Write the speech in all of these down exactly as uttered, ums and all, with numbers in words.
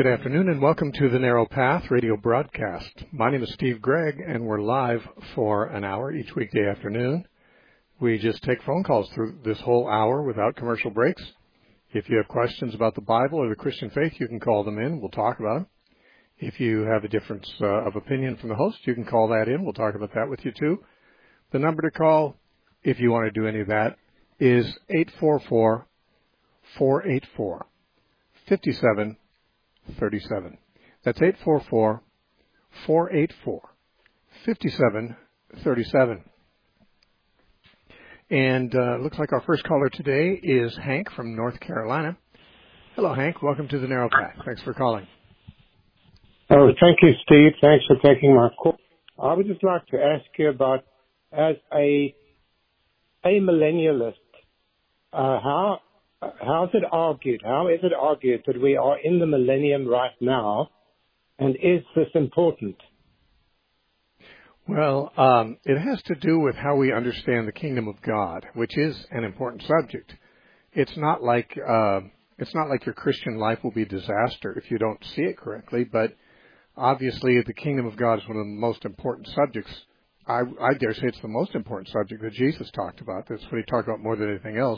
Good afternoon and welcome to the Narrow Path radio broadcast. My name is Steve Gregg and we're live for an hour each weekday afternoon. We just take phone calls through this whole hour without commercial breaks. If you have questions about the Bible or the Christian faith, you can call them in. We'll talk about them. If you have a difference uh, of opinion from the host, you can call that in. We'll talk about that with you too. The number to call, if you want to do any of that, is eight four four, four eight four, five seven thirty-seven. That's eight four four, four eight four, five seven thirty-seven. And uh, looks like our first caller today is Hank from North Carolina. Hello, Hank. Welcome to the Narrow Path. Thanks for calling. Oh, thank you, Steve. Thanks for taking my call. I would just like to ask you about, as a a millennialist, uh, how how is it argued? How is it argued that we are in the millennium right now, and is this important? Well, um, it has to do with how we understand the kingdom of God, which is an important subject. It's not like uh, it's not like your Christian life will be a disaster if you don't see it correctly, but obviously the kingdom of God is one of the most important subjects. I, I dare say it's the most important subject that Jesus talked about. That's what he talked about more than anything else.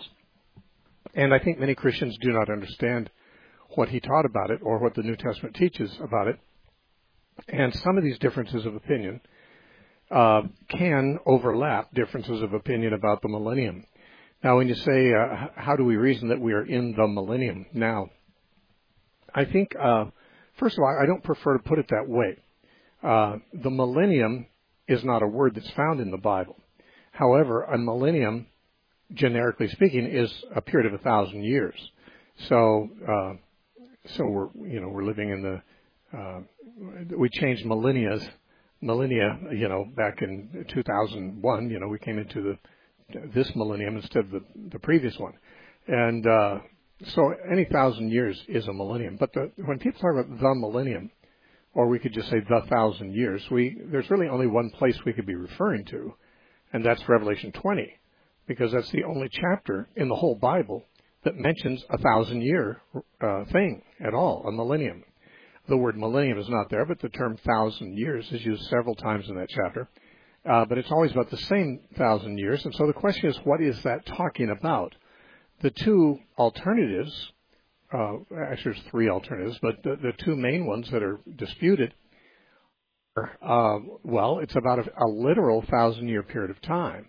And I think many Christians do not understand what he taught about it or what the New Testament teaches about it. And some of these differences of opinion uh, can overlap differences of opinion about the millennium. Now, when you say, uh, how do we reason that we are in the millennium now? I think, uh, first of all, I don't prefer to put it that way. Uh, the millennium is not a word that's found in the Bible. However, a millennium, generically speaking, is a period of a thousand years. So, uh, so we're, you know, we're living in the, uh, we changed millennia's, millennia, you know, back in two thousand one, you know, we came into the, this millennium instead of the, the previous one. And, uh, so any thousand years is a millennium. But the, when people talk about the millennium, or we could just say the thousand years, we, there's really only one place we could be referring to, and that's Revelation twenty. Because that's the only chapter in the whole Bible that mentions a thousand-year uh, thing at all, a millennium. The word millennium is not there, but the term thousand years is used several times in that chapter. Uh, but it's always about the same thousand years. And so the question is, what is that talking about? The two alternatives, uh, actually there's three alternatives, but the, the two main ones that are disputed are, uh, well, it's about a, a literal thousand-year period of time.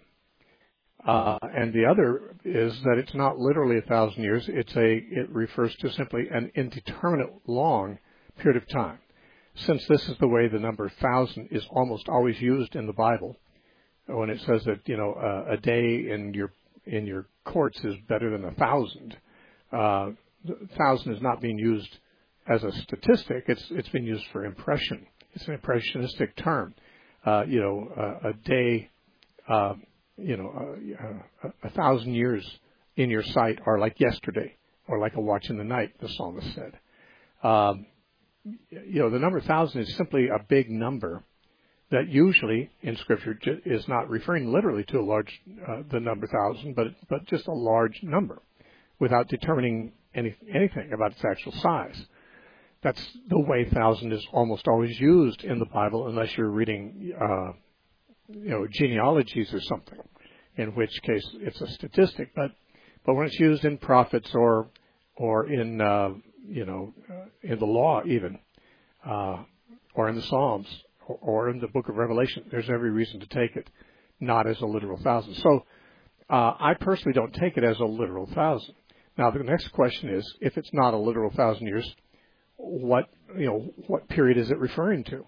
Uh, and the other is that it's not literally a thousand years. It's a, it refers to simply an indeterminate long period of time. Since this is the way the number thousand is almost always used in the Bible, when it says that, you know, uh, a day in your, in your courts is better than a thousand, uh, thousand is not being used as a statistic. It's, it's being used for impression. It's an impressionistic term. Uh, you know, uh, a day, uh, you know, uh, a, a thousand years in your sight are like yesterday, or like a watch in the night, the psalmist said. Um, you know, the number thousand is simply a big number that usually in Scripture is not referring literally to a large, uh, the number thousand, but but just a large number, without determining any, anything about its actual size. That's the way thousand is almost always used in the Bible, unless you're reading Uh, you know, genealogies or something, in which case it's a statistic. But but when it's used in prophets or or in uh, you know uh, in the law even, uh, or in the Psalms or, or in the Book of Revelation, there's every reason to take it not as a literal thousand. So uh, I personally don't take it as a literal thousand. Now the next question is, if it's not a literal thousand years, what you know what period is it referring to?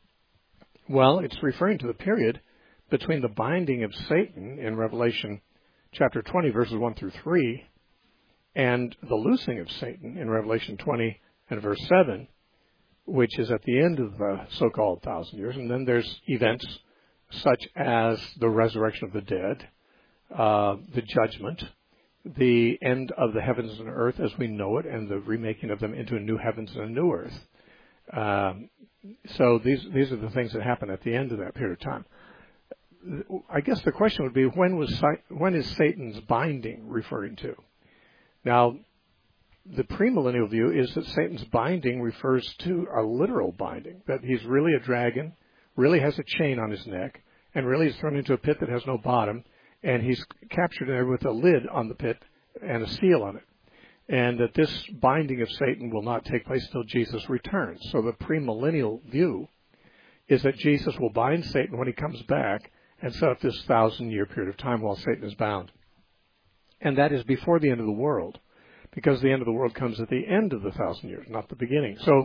Well, it's referring to the period between the binding of Satan in Revelation chapter twenty, verses one through three, and the loosing of Satan in Revelation twenty and verse seven, which is at the end of the so-called thousand years. And then there's events such as the resurrection of the dead, uh, the judgment, the end of the heavens and earth as we know it, and the remaking of them into a new heavens and a new earth. Um, so these these are the things that happen at the end of that period of time. I guess the question would be, when was when is Satan's binding referring to? Now, the premillennial view is that Satan's binding refers to a literal binding, that he's really a dragon, really has a chain on his neck, and really is thrown into a pit that has no bottom, and he's captured there with a lid on the pit and a seal on it. And that this binding of Satan will not take place until Jesus returns. So the premillennial view is that Jesus will bind Satan when he comes back and set up this thousand-year period of time while Satan is bound. And that is before the end of the world, because the end of the world comes at the end of the thousand years, not the beginning. So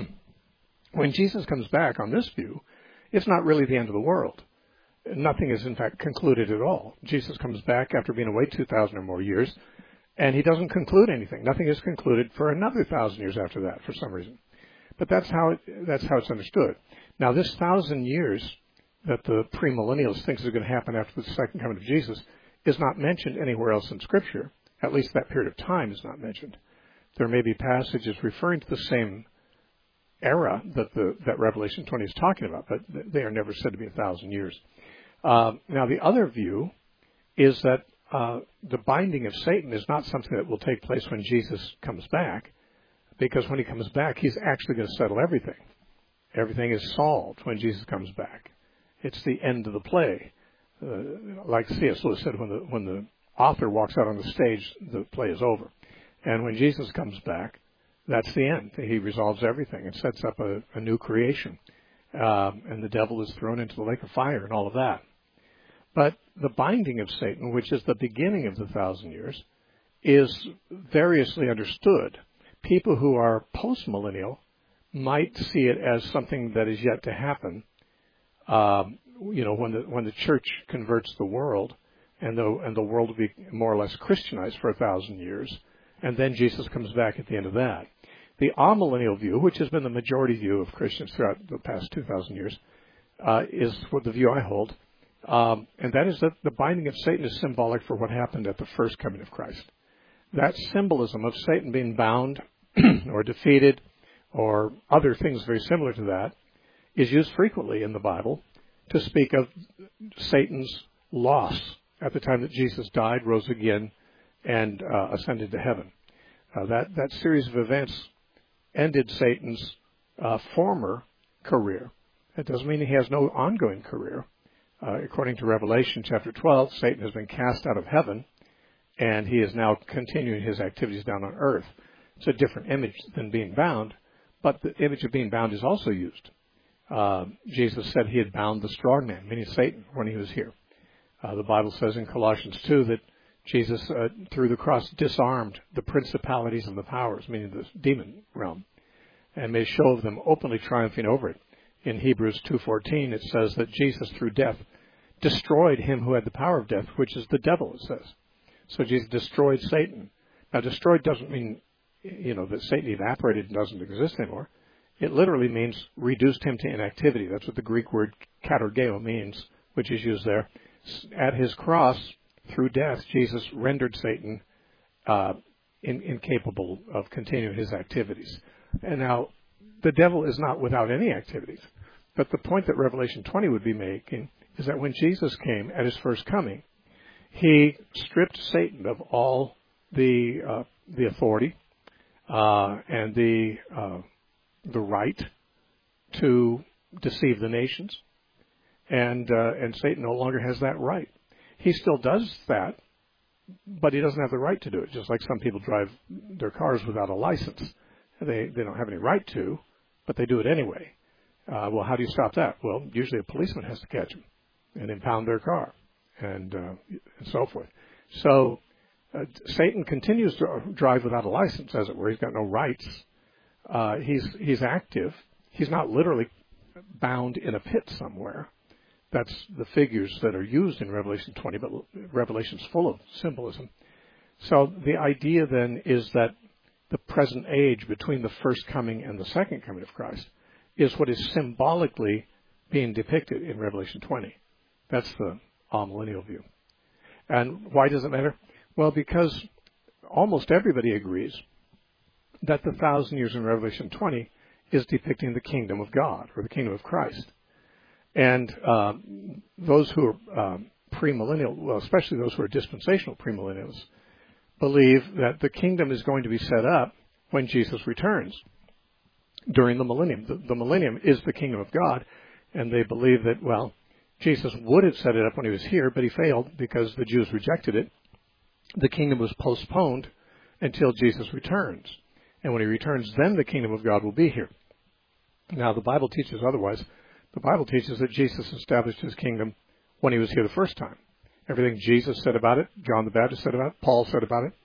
when Jesus comes back on this view, it's not really the end of the world. Nothing is, in fact, concluded at all. Jesus comes back after being away two thousand or more years, and he doesn't conclude anything. Nothing is concluded for another thousand years after that, for some reason. But that's how it, that's how it's understood. Now, this thousand years that the premillennialists thinks is going to happen after the second coming of Jesus is not mentioned anywhere else in Scripture. At least that period of time is not mentioned. There may be passages referring to the same era that the that Revelation twenty is talking about, but they are never said to be a thousand years. Uh, now, the other view is that uh, the binding of Satan is not something that will take place when Jesus comes back, because when he comes back, he's actually going to settle everything. Everything is solved when Jesus comes back. It's the end of the play. Uh, like C S Lewis said, when the when the author walks out on the stage, the play is over. And when Jesus comes back, that's the end. He resolves everything and sets up a, a new creation. Um, and the devil is thrown into the lake of fire and all of that. But the binding of Satan, which is the beginning of the thousand years, is variously understood. People who are postmillennial might see it as something that is yet to happen. Um, you know, when the when the church converts the world, and the and the world will be more or less Christianized for a thousand years, and then Jesus comes back at the end of that. The amillennial view, which has been the majority view of Christians throughout the past two thousand years, uh, is what the view I hold, um, and that is that the binding of Satan is symbolic for what happened at the first coming of Christ. That symbolism of Satan being bound or defeated or other things very similar to that is used frequently in the Bible to speak of Satan's loss at the time that Jesus died, rose again, and uh, ascended to heaven. Uh, that, that series of events ended Satan's uh, former career. That doesn't mean he has no ongoing career. Uh, according to Revelation chapter twelve, Satan has been cast out of heaven, and he is now continuing his activities down on earth. It's a different image than being bound, but the image of being bound is also used. Uh, Jesus said he had bound the strong man, meaning Satan, when he was here. Uh, the Bible says in Colossians two that Jesus, uh, through the cross, disarmed the principalities and the powers, meaning the demon realm, and made show of them, openly triumphing over it. In Hebrews two fourteen, it says that Jesus, through death, destroyed him who had the power of death, which is the devil, it says. So Jesus destroyed Satan. Now, destroyed doesn't mean, you know, that Satan evaporated and doesn't exist anymore. It literally means reduced him to inactivity. That's what the Greek word katargeo means, which is used there. At his cross, through death, Jesus rendered Satan uh, in, incapable of continuing his activities. And now, the devil is not without any activities. But the point that Revelation twenty would be making is that when Jesus came at his first coming, he stripped Satan of all the uh, the authority uh, and the uh, the right to deceive the nations, and uh, and Satan no longer has that right. He still does that, but he doesn't have the right to do it. Just like some people drive their cars without a license, they they don't have any right to, but they do it anyway. Uh, well, how do you stop that? Well, usually a policeman has to catch them and impound their car, and uh, and so forth. So uh, Satan continues to drive without a license, as it were. He's got no rights. Uh, he's he's active. He's not literally bound in a pit somewhere. That's the figures that are used in Revelation twenty, but Revelation's full of symbolism. So the idea then is that the present age between the first coming and the second coming of Christ is what is symbolically being depicted in Revelation twenty. That's the amillennial view. And why does it matter? Well, because almost everybody agrees that the thousand years in Revelation twenty is depicting the kingdom of God, or the kingdom of Christ. And uh, those who are um, premillennial, well, especially those who are dispensational premillennials, believe that the kingdom is going to be set up when Jesus returns during the millennium. The, the millennium is the kingdom of God, and they believe that, well, Jesus would have set it up when he was here, but he failed because the Jews rejected it. The kingdom was postponed until Jesus returns. And when he returns, then the kingdom of God will be here. Now, the Bible teaches otherwise. The Bible teaches that Jesus established his kingdom when he was here the first time. Everything Jesus said about it, John the Baptist said about it, Paul said about it,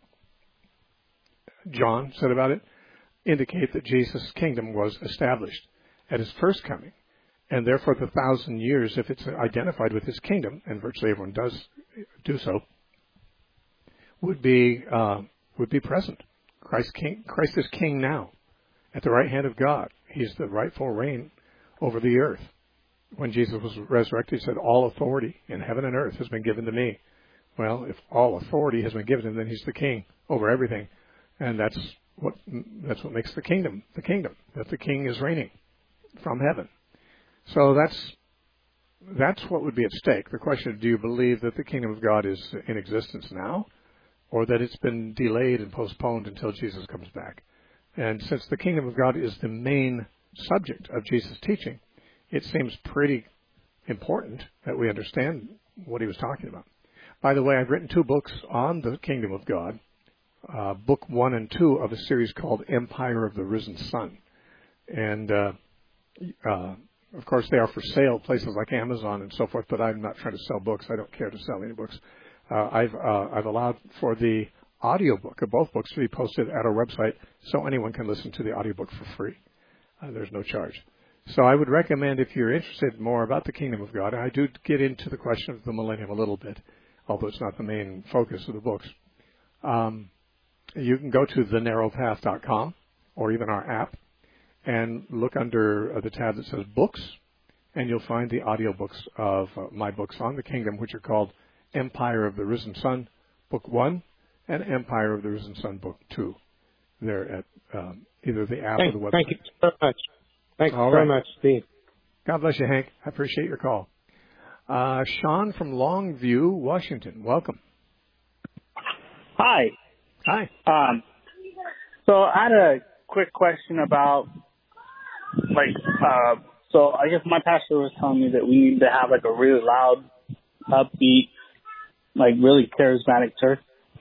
John said about it, indicate that Jesus' kingdom was established at his first coming. And therefore, the thousand years, if it's identified with his kingdom, and virtually everyone does do so, would be uh, would be present. Christ, king, Christ is king now, at the right hand of God. He's the rightful reign over the earth. When Jesus was resurrected, he said, all authority in heaven and earth has been given to me. Well, if all authority has been given to him, then he's the king over everything. And that's what that's what makes the kingdom the kingdom, that the king is reigning from heaven. So that's that's what would be at stake. The question is, do you believe that the kingdom of God is in existence now, or that it's been delayed and postponed until Jesus comes back? And since the kingdom of God is the main subject of Jesus' teaching, it seems pretty important that we understand what he was talking about. By the way, I've written two books on the kingdom of God, uh, book one and two of a series called Empire of the Risen Sun. And, uh, uh, of course, they are for sale, places like Amazon and so forth, but I'm not trying to sell books. I don't care to sell any books. Uh, I've, uh, I've allowed for the audiobook of both books to be posted at our website so anyone can listen to the audiobook for free. Uh, there's no charge. So I would recommend, if you're interested more about the kingdom of God, I do get into the question of the millennium a little bit, although it's not the main focus of the books. Um, you can go to the narrow path dot com or even our app and look under uh, the tab that says Books, and you'll find the audiobooks of uh, my books on the kingdom, which are called Empire of the Risen Sun, Book one, and Empire of the Risen Sun, Book two. They're at um, either the app thank, or the website. Thank you so much. Thank All you very right. much, Steve. God bless you, Hank. I appreciate your call. Uh, Sean from Longview, Washington. Welcome. Hi. Hi. Um, so I had a quick question about, like, uh, so I guess my pastor was telling me that we need to have, like, a really loud, upbeat, like, really charismatic church.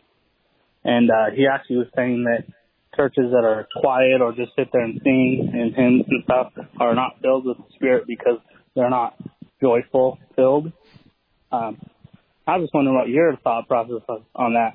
And uh, he actually was saying that churches that are quiet or just sit there and sing and hymns and stuff are not filled with the Spirit because they're not joyful filled. Um, I was wondering what your thought process was on that.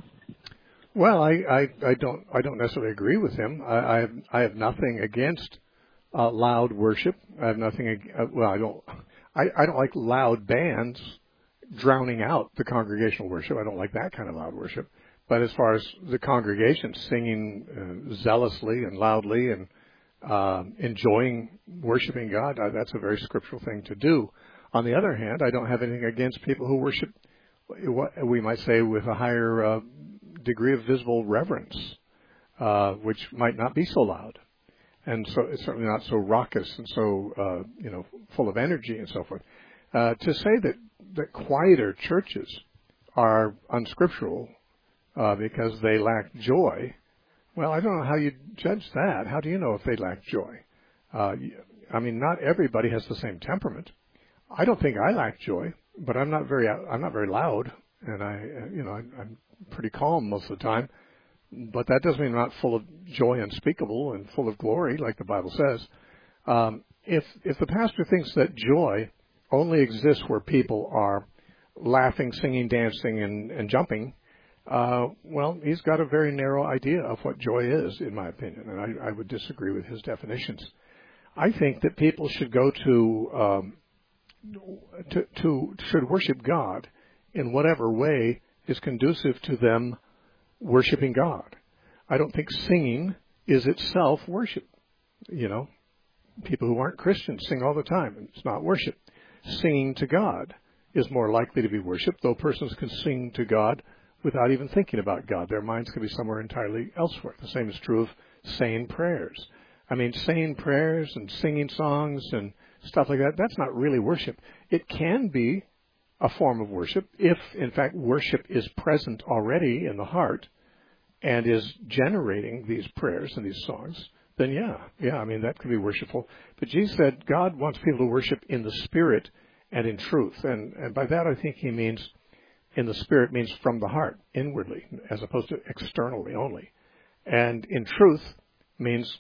Well, I, I, I don't I don't necessarily agree with him. I, I have I have nothing against uh, loud worship. I have nothing. Uh, well, I don't I, I don't like loud bands drowning out the congregational worship. I don't like that kind of loud worship. But as far as the congregation singing uh, zealously and loudly and uh, enjoying worshiping God, uh, that's a very scriptural thing to do. On the other hand, I don't have anything against people who worship, what we might say, with a higher uh, degree of visible reverence, uh, which might not be so loud. And so it's certainly not so raucous and so, uh, you know, full of energy and so forth. Uh, to say that, that quieter churches are unscriptural, Uh, because they lack joy. Well, I don't know how you judge that. How do you know if they lack joy? Uh, I mean, not everybody has the same temperament. I don't think I lack joy, but I'm not very I'm not very loud, and I you know I'm, I'm pretty calm most of the time. But that doesn't mean I'm not full of joy unspeakable and full of glory, like the Bible says. Um, if if the pastor thinks that joy only exists where people are laughing, singing, dancing, and, and jumping, Uh, well, he's got a very narrow idea of what joy is, in my opinion, and I, I would disagree with his definitions. I think that people should go to, um, to, to, should worship God in whatever way is conducive to them worshiping God. I don't think singing is itself worship. You know, people who aren't Christians sing all the time, and it's not worship. Singing to God is more likely to be worship, though persons can sing to God without even thinking about God. Their minds can be somewhere entirely elsewhere. The same is true of saying prayers. I mean, saying prayers and singing songs and stuff like that, that's not really worship. It can be a form of worship if, in fact, worship is present already in the heart. and is generating these prayers and these songs, then yeah, yeah, I mean, that could be worshipful. But Jesus said God wants people to worship in the Spirit and in truth. And, and by that, I think he means in the Spirit means from the heart, inwardly, as opposed to externally only. And in truth means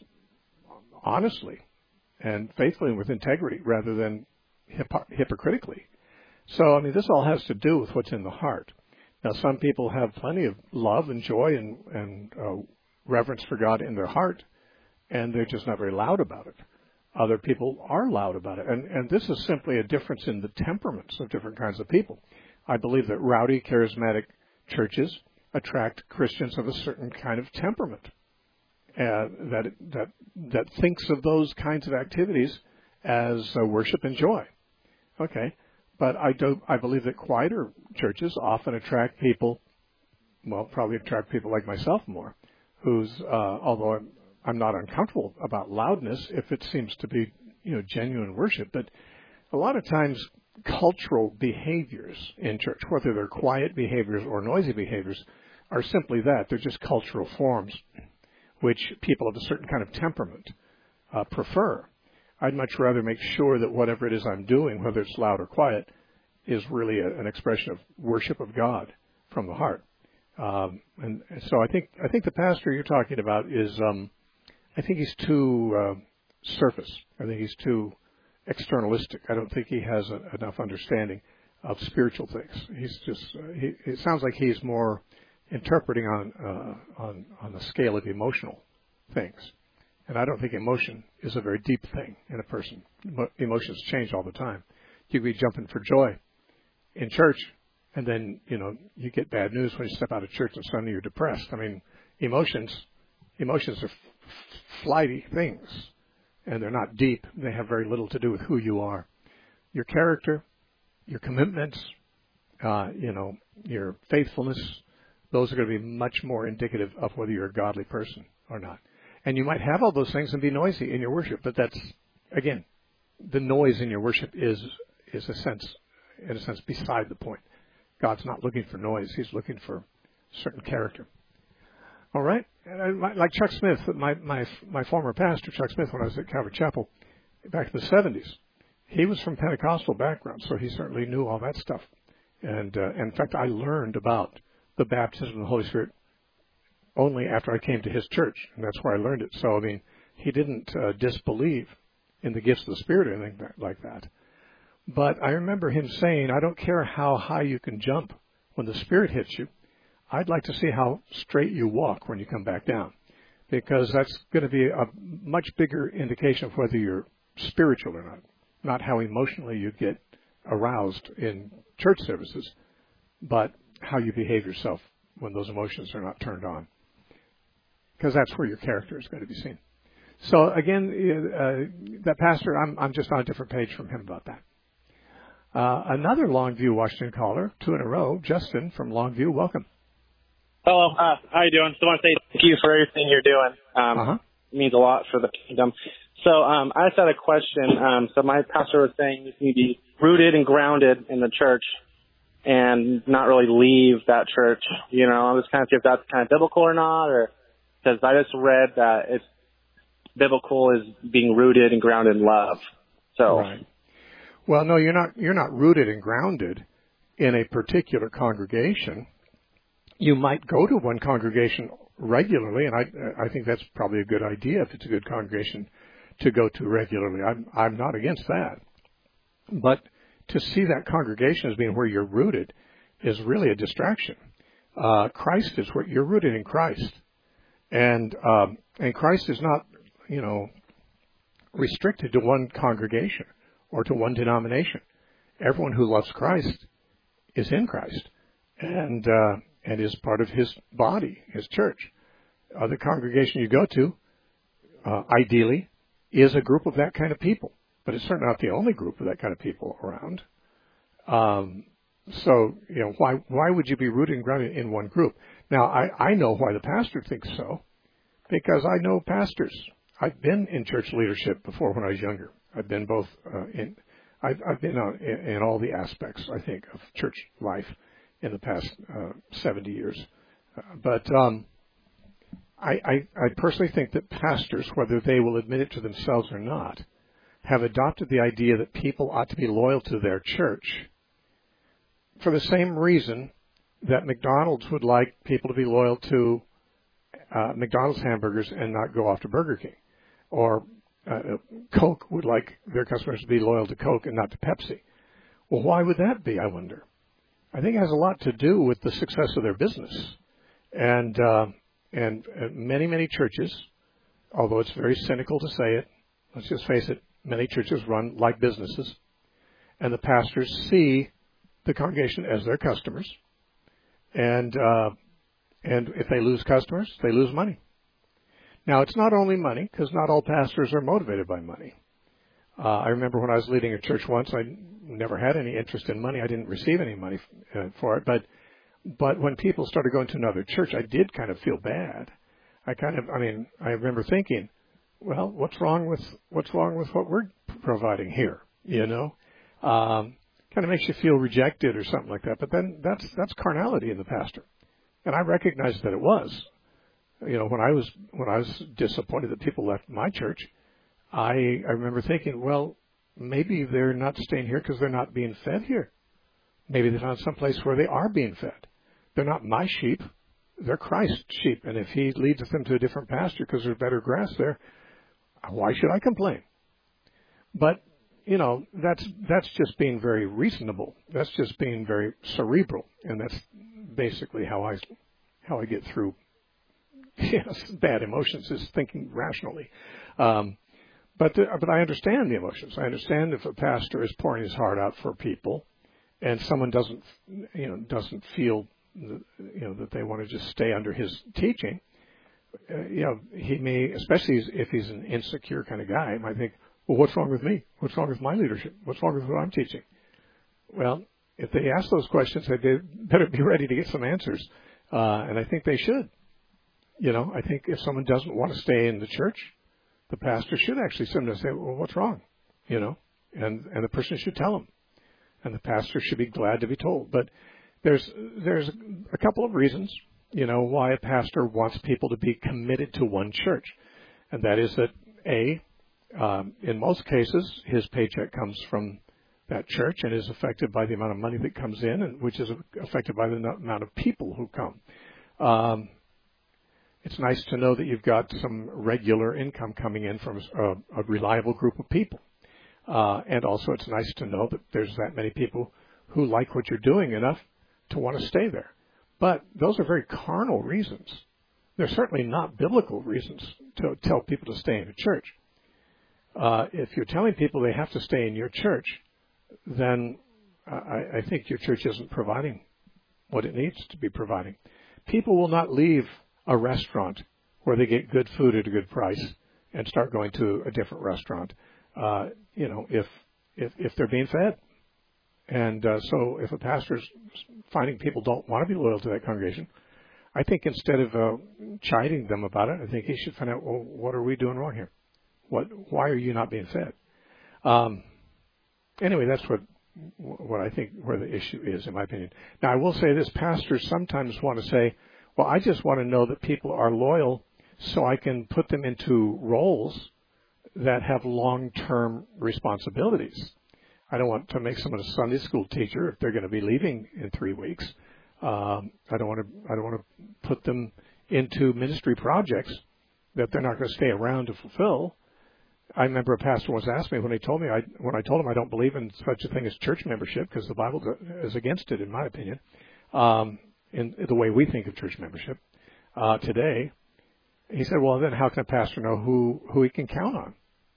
honestly and faithfully and with integrity rather than hypo- hypocritically. So, I mean, this all has to do with what's in the heart. Now, some people have plenty of love and joy and, and uh, reverence for God in their heart, and they're just not very loud about it. Other people are loud about it. And, and this is simply a difference in the temperaments of different kinds of people. I believe that rowdy, charismatic churches attract Christians of a certain kind of temperament uh, that, that, that thinks of those kinds of activities as uh, worship and joy. Okay. But I do, I believe that quieter churches often attract people, well, probably attract people like myself more, who's, uh, although I'm, I'm not uncomfortable about loudness if it seems to be, you know, genuine worship. But a lot of times cultural behaviors in church, whether they're quiet behaviors or noisy behaviors, are simply that. They're just cultural forms which people of a certain kind of temperament uh, prefer. I'd much rather make sure that whatever it is I'm doing, whether it's loud or quiet, is really a, an expression of worship of God from the heart. Um, and so I think I think the pastor you're talking about is, um, I think he's too uh, surface. I think he's too externalistic. I don't think he has a, enough understanding of spiritual things. He's just, uh, he, it sounds like he's more interpreting on, uh, on, on the scale of emotional things. And I don't think emotion is a very deep thing in a person. Emotions change all the time. You could be jumping for joy in church, and then, you know, you get bad news when you step out of church and suddenly you're depressed. I mean, emotions, emotions are f- flighty things, and they're not deep. They have very little to do with who you are. Your character, your commitments, uh, you know, your faithfulness, those are going to be much more indicative of whether you're a godly person or not. And you might have all those things and be noisy in your worship, but that's, again, the noise in your worship is, is a sense, in a sense, beside the point. God's not looking for noise. He's looking for certain character. All right? And I, like Chuck Smith, my, my, my former pastor, Chuck Smith, when I was at Calvary Chapel back in the seventies, he was from Pentecostal background, so he certainly knew all that stuff. And, uh, in fact, I learned about the baptism of the Holy Spirit only after I came to his church, and that's where I learned it. So, I mean, he didn't uh, disbelieve in the gifts of the Spirit or anything like that. But I remember him saying, I don't care how high you can jump when the Spirit hits you. I'd like to see how straight you walk when you come back down, because that's going to be a much bigger indication of whether you're spiritual or not, not how emotionally you get aroused in church services, but how you behave yourself when those emotions are not turned on, because that's where your character is going to be seen. So again, uh, that pastor, I'm, I'm just on a different page from him about that. Uh, another Longview, Washington caller, two in a row, Justin from Longview, welcome. Hello, uh, how you doing? So I want to say thank you for everything you're doing. Um, uh-huh. It means a lot for the kingdom. So um, I just had a question. Um, so my pastor was saying you need to be rooted and grounded in the church and not really leave that church. You know, I'm just kind of see if that's kind of biblical or not, or because I just read that it's biblical is being rooted and grounded in love. So, right. Well, no, you're not. You're not rooted and grounded in a particular congregation. You might go to one congregation regularly, and I, I think that's probably a good idea if it's a good congregation to go to regularly. I'm, I'm not against that, but to see that congregation as being where you're rooted is really a distraction. Uh, Christ is where you're rooted in Christ, and um, and Christ is not, you know, restricted to one congregation or to one denomination. Everyone who loves Christ is in Christ, and uh, and is part of His body, His church. Uh, the congregation you go to, uh, ideally, is a group of that kind of people. But it's certainly not the only group of that kind of people around. Um, so, you know, why why would you be rooted and grounded in one group? Now, I, I know why the pastor thinks so, because I know pastors. I've been in church leadership before when I was younger. I've been both uh, in, I've, I've been on, in, in all the aspects, I think, of church life in the past uh, seventy years. Uh, but um, I, I, I personally think that pastors, whether they will admit it to themselves or not, have adopted the idea that people ought to be loyal to their church for the same reason that McDonald's would like people to be loyal to uh, McDonald's hamburgers and not go off to Burger King. Or uh, Coke would like their customers to be loyal to Coke and not to Pepsi. Well, why would that be, I wonder? I think it has a lot to do with the success of their business. And uh, and uh, many, many churches, although it's very cynical to say it, let's just face it, many churches run like businesses, and the pastors see the congregation as their customers. And uh, and if they lose customers, they lose money. Now, it's not only money, because not all pastors are motivated by money. Uh, I remember when I was leading a church once, I never had any interest in money. I didn't receive any money uh, for it. But but when people started going to another church, I did kind of feel bad. I kind of, I mean, I remember thinking, well, what's wrong with what's wrong with what we're providing here? You know, um, kind of makes you feel rejected or something like that. But then that's that's carnality in the pastor, and I recognized that it was. You know, when I was when I was disappointed that people left my church, I I remember thinking, well, maybe they're not staying here because they're not being fed here. Maybe they found some place where they are being fed. They're not my sheep; they're Christ's sheep. And if He leads them to a different pasture because there's better grass there, why should I complain? But you know, that's that's just being very reasonable. That's just being very cerebral, and that's basically how I how I get through. Yes, bad emotions is thinking rationally. Um, but the, but I understand the emotions. I understand if a pastor is pouring his heart out for people, and someone doesn't, you know, doesn't feel, you know, that they want to just stay under his teaching. Uh, you know, he may, especially if he's an insecure kind of guy, might think, well, what's wrong with me? What's wrong with my leadership? What's wrong with what I'm teaching? Well, if they ask those questions, they better be ready to get some answers, uh, and I think they should. You know, I think if someone doesn't want to stay in the church, the pastor should actually sit and say, well, what's wrong? You know, and, and the person should tell them. And the pastor should be glad to be told. But there's there's a couple of reasons, you know, why a pastor wants people to be committed to one church. And that is that, A, um, in most cases, his paycheck comes from that church and is affected by the amount of money that comes in, and which is affected by the amount of people who come. Um It's nice to know that you've got some regular income coming in from a, a reliable group of people. Uh, and also it's nice to know that there's that many people who like what you're doing enough to want to stay there. But those are very carnal reasons. They're certainly not biblical reasons to tell people to stay in a church. Uh, if you're telling people they have to stay in your church, then I, I think your church isn't providing what it needs to be providing. People will not leave a restaurant where they get good food at a good price and start going to a different restaurant, uh, you know, if, if, if they're being fed. And uh, so if a pastor's finding people don't want to be loyal to that congregation, I think instead of uh, chiding them about it, I think he should find out, well, what are we doing wrong here? What, why are you not being fed? Um, anyway, that's what, what I think where the issue is, in my opinion. Now, I will say this, pastors sometimes want to say, well, I just want to know that people are loyal so I can put them into roles that have long-term responsibilities. I don't want to make someone a Sunday school teacher if they're going to be leaving in three weeks. Um, I don't want to. I don't want to put them into ministry projects that they're not going to stay around to fulfill. I remember a pastor once asked me when he told me I, when I told him I don't believe in such a thing as church membership because the Bible is against it, in my opinion. Um, in the way we think of church membership uh, today, he said, well, then how can a pastor know who, who he can count on?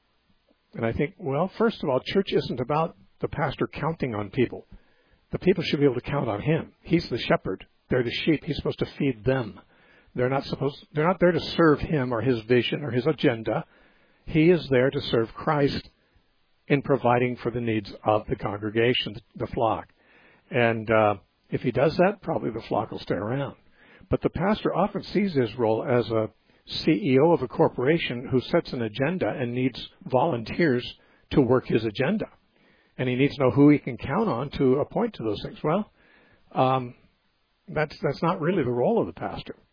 And I think, well, first of all, church isn't about the pastor counting on people. The people should be able to count on him. He's the shepherd. They're the sheep. He's supposed to feed them. They're not supposed, they're not there to serve him or his vision or his agenda. He is there to serve Christ in providing for the needs of the congregation, the flock. And, uh, if he does that, probably the flock will stay around. But the pastor often sees his role as a C E O of a corporation who sets an agenda and needs volunteers to work his agenda. And he needs to know who he can count on to appoint to those things. Well, um, that's, that's not really the role of the pastor.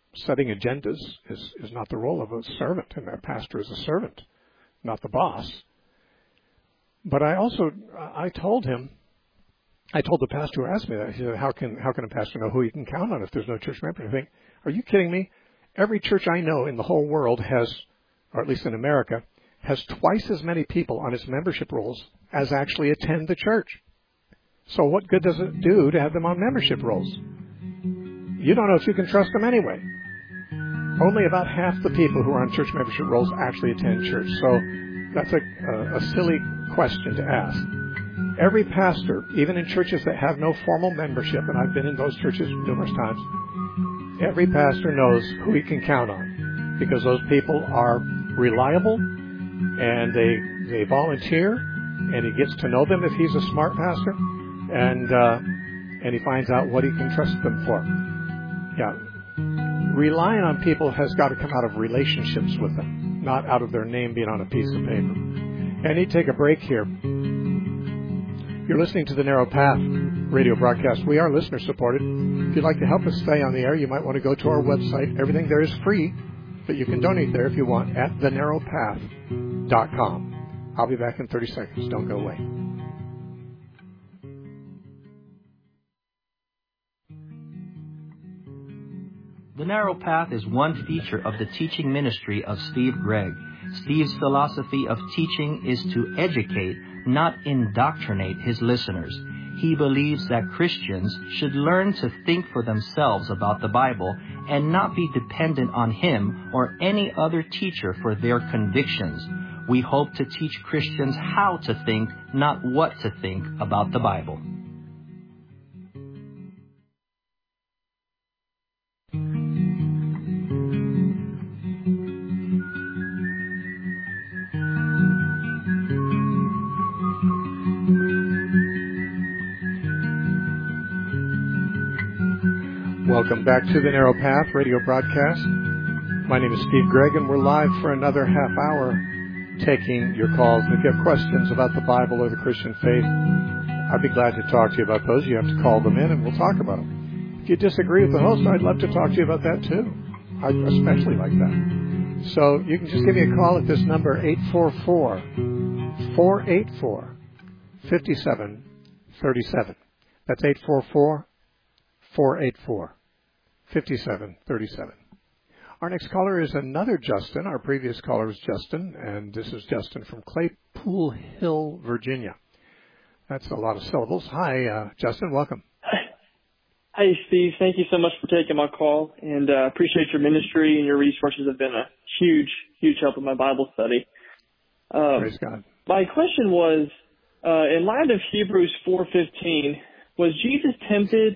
setting agendas is, is not the role of a servant, and a pastor is a servant, not the boss. But I also, I told him, I told the pastor who asked me that, he said, how can, how can a pastor know who he can count on if there's no church member? I think, are you kidding me? Every church I know in the whole world has, or at least in America, has twice as many people on its membership rolls as actually attend the church. So what good does it do to have them on membership rolls? You don't know if you can trust them anyway. Only about half the people who are on church membership rolls actually attend church. So that's a, a, a silly question to ask. Every pastor, even in churches that have no formal membership, and I've been in those churches numerous times, every pastor knows who he can count on because those people are reliable and they they volunteer, and he gets to know them if he's a smart pastor, and uh, and he finds out what he can trust them for. Yeah, relying on people has got to come out of relationships with them, not out of their name being on a piece of paper. I need to take a break here. You're listening to the Narrow Path radio broadcast. We are listener supported. If you'd like to help us stay on the air, you might want to go to our website. Everything there is free, but you can donate there if you want at the narrow path dot com. I'll be back in thirty seconds. Don't go away. The Narrow Path is one feature of the teaching ministry of Steve Gregg. Steve's philosophy of teaching is to educate, not indoctrinate his listeners. He believes that Christians should learn to think for themselves about the Bible and not be dependent on him or any other teacher for their convictions. We hope to teach Christians how to think, not what to think about the Bible. Welcome back to the Narrow Path radio broadcast. My name is Steve Gregg, and we're live for another half hour taking your calls. If you have questions about the Bible or the Christian faith, I'd be glad to talk to you about those. You have to call them in, and we'll talk about them. If you disagree with the host, I'd love to talk to you about that, too. I especially like that. So you can just give me a call at this number, eight four four, four eight four, five seven three seven. That's eight four four, four eight four, five seven three seven. Our next caller is another Justin. Our previous caller was Justin, and this is Justin from Claypool Hill, Virginia. That's a lot of syllables. Hi, uh, Justin. Welcome. Hey, Steve. Thank you so much for taking my call, and uh, appreciate your ministry, and your resources have been a huge, huge help in my Bible study. Um, Praise God. My question was, uh, in light of Hebrews four fifteen, was Jesus tempted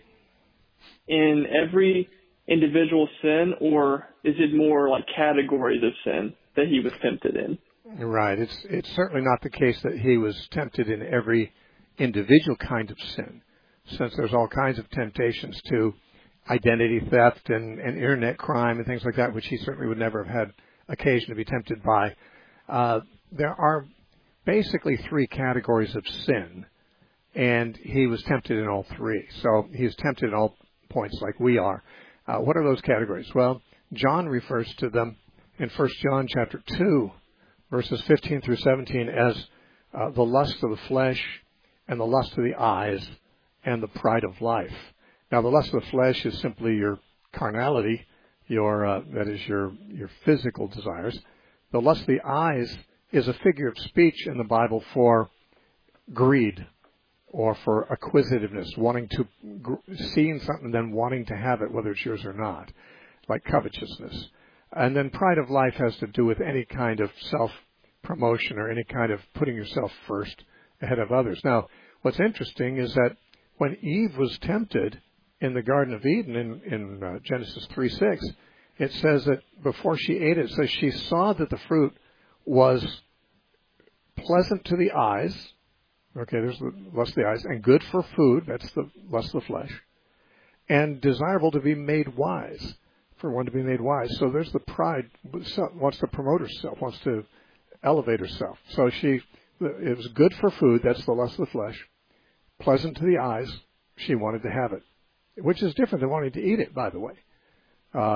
in every individual sin, or is it more like categories of sin that he was tempted in? Right. It's it's certainly not the case that he was tempted in every individual kind of sin, since there's all kinds of temptations to identity theft and, and internet crime and things like that, which he certainly would never have had occasion to be tempted by. Uh, there are basically three categories of sin, and he was tempted in all three. So he was tempted in all points like we are. Uh, what are those categories? Well, John refers to them in First John chapter two, verses fifteen through seventeen as uh, the lust of the flesh and the lust of the eyes and the pride of life. Now, the lust of the flesh is simply your carnality, your uh, that is your your physical desires. The lust of the eyes is a figure of speech in the Bible for greed, or for acquisitiveness, wanting to, seeing something and then wanting to have it, whether it's yours or not, like covetousness. And then pride of life has to do with any kind of self-promotion or any kind of putting yourself first ahead of others. Now, what's interesting is that when Eve was tempted in the Garden of Eden in, in uh, Genesis three six, it says that before she ate it, it says she saw that the fruit was pleasant to the eyes. Okay, there's the lust of the eyes, and good for food, that's the lust of the flesh, and desirable to be made wise, for one to be made wise. So there's the pride, wants to promote herself, wants to elevate herself. So she, it was good for food, that's the lust of the flesh, pleasant to the eyes, she wanted to have it, which is different than wanting to eat it, by the way. Uh,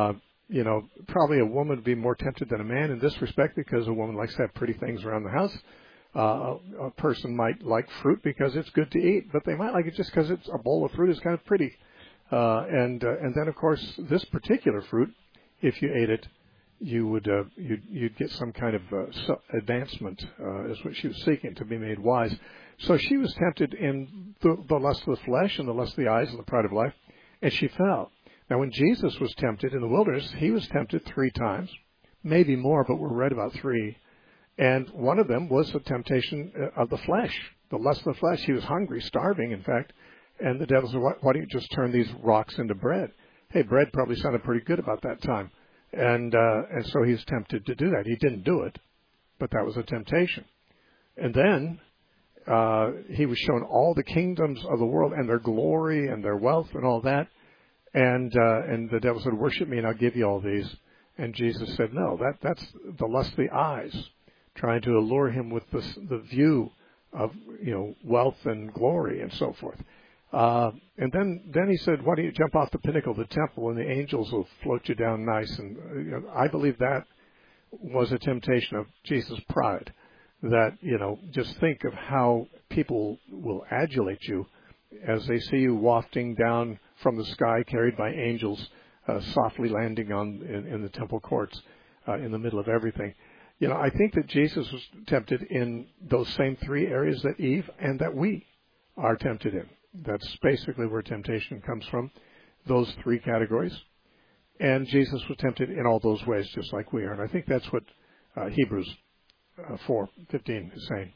you know, probably a woman would be more tempted than a man in this respect because a woman likes to have pretty things around the house. Uh, a person might like fruit because it's good to eat, but they might like it just because it's a bowl of fruit is kind of pretty. Uh, and uh, and then, of course, this particular fruit, if you ate it, you would uh, you'd, you'd get some kind of uh, advancement, uh, is what she was seeking, to be made wise. So she was tempted in the, the lust of the flesh and the lust of the eyes and the pride of life, and she fell. Now, when Jesus was tempted in the wilderness, he was tempted three times, maybe more, but we're read about three. And one of them was the temptation of the flesh, the lust of the flesh. He was hungry, starving, in fact, and the devil said, why, why don't you just turn these rocks into bread? Hey, bread probably sounded pretty good about that time. And uh, and so he was tempted to do that. He didn't do it, but that was a temptation. And then uh, he was shown all the kingdoms of the world and their glory and their wealth and all that. And uh, and the devil said, worship me and I'll give you all these. And Jesus said, no, that that's the lust of the eyes, trying to allure him with the, the view of, you know, wealth and glory and so forth. Uh, and then, then he said, why don't you jump off the pinnacle of the temple and the angels will float you down nice. And uh, you know, I believe that was a temptation of Jesus' pride, that, you know, just think of how people will adulate you as they see you wafting down from the sky, carried by angels, uh, softly landing on in, in the temple courts, uh, in the middle of everything. You know, I think that Jesus was tempted in those same three areas that Eve and that we are tempted in. That's basically where temptation comes from, those three categories. And Jesus was tempted in all those ways, just like we are. And I think that's what uh, Hebrews uh, four fifteen is saying.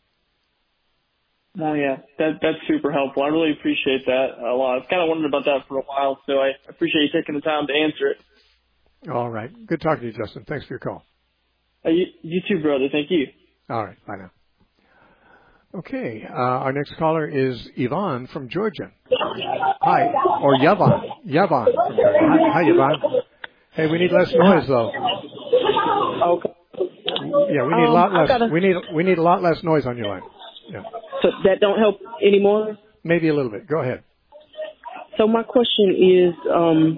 Oh, yeah, that, that's super helpful. I really appreciate that a lot. I've kind of wondered about that for a while, so I appreciate you taking the time to answer it. All right. Good talking to you, Justin. Thanks for your call. Uh, you, you too, brother. Thank you. All right. Bye now. Okay. Uh, our next caller is Yvonne from Georgia. Hi. Or Yvonne. Yvonne from Georgia. Hi, hi, Yvonne. Hey, we need less noise, though. Okay. Yeah, we need um, a lot less. Gotta... We need we need a lot less noise on your line. Yeah. So that don't help anymore? Maybe a little bit. Go ahead. So my question is, um,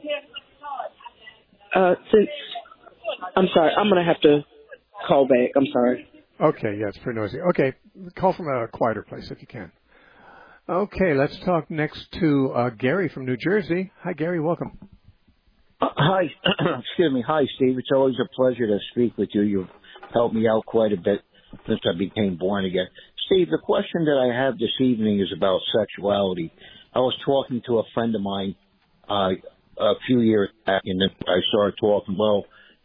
uh, since I'm sorry, I'm gonna have to call back. I'm sorry. Okay, yeah, it's pretty noisy. Okay, call from a quieter place if you can. Okay, let's talk next to uh, Gary from New Jersey. Hi, Gary. Welcome. Uh, hi. Excuse me. Hi, Steve. It's always a pleasure to speak with you. You've helped me out quite a bit since I became born again. Steve, the question that I have this evening is about sexuality. I was talking to a friend of mine uh, a few years back, and then I started talking. Well,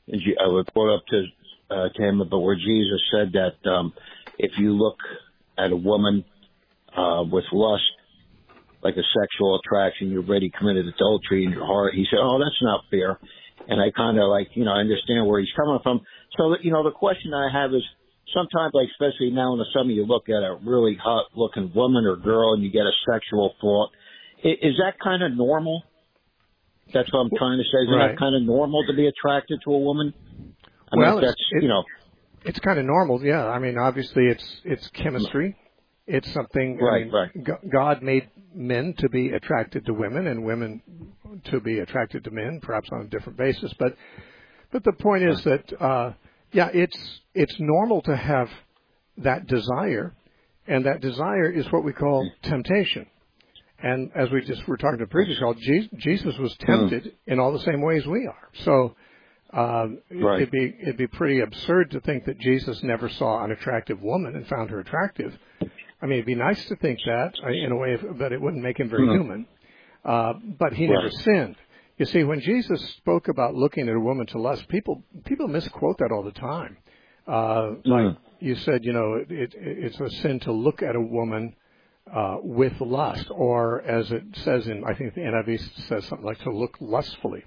I was brought up to uh, to him about where Jesus said that um, if you look at a woman uh, with lust, like a sexual attraction, you've already committed adultery in your heart. He said, "Oh, that's not fair." And I kind of like, you know, I understand where he's coming from. So, you know, the question I have is, sometimes, like especially now in the summer, you look at a really hot-looking woman or girl, and you get a sexual thought. Is that kind of normal? That's what I'm trying to say. Is right. that kind of normal to be attracted to a woman? I well, mean, that's it, you know, it's kind of normal. Yeah, I mean, obviously, it's it's chemistry. It's something. Right, I mean, right. God made men to be attracted to women, and women to be attracted to men, perhaps on a different basis. But but the point is that. Uh, Yeah, it's it's normal to have that desire, and that desire is what we call temptation. And as we just were talking to the previous call, Jesus was tempted mm. in all the same ways we are. So um, right. it'd be it'd be pretty absurd to think that Jesus never saw an attractive woman and found her attractive. I mean, it'd be nice to think that in a way, but it wouldn't make him very mm. human. Uh, but he right. never sinned. You see, when Jesus spoke about looking at a woman to lust, people people misquote that all the time. Uh, like mm. you said, you know, it, it, it's a sin to look at a woman uh, with lust, or as it says in, I think the N I V says something like to look lustfully.